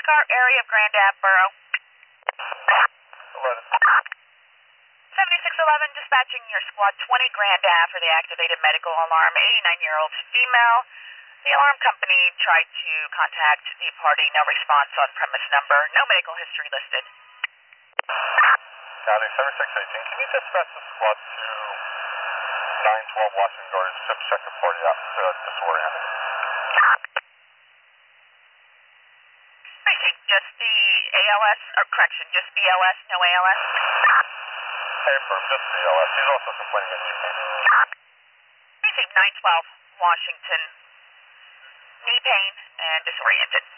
NASCAR area of Grand Ave Borough. 7611, dispatching your squad 20 Grand Ave for the activated medical alarm. 89-year-old female. The alarm company tried to contact the party. No response on premise number. No medical history listed. County 7618, can you dispatch the squad to 912 Washington Gardens? Just check the party out. Disoriented. I see. Just the ALS, or correction, just BLS, no ALS? Hey, firm, just BLS. She's also complaining of knee pain. Receive 912 Washington. Knee pain and disoriented.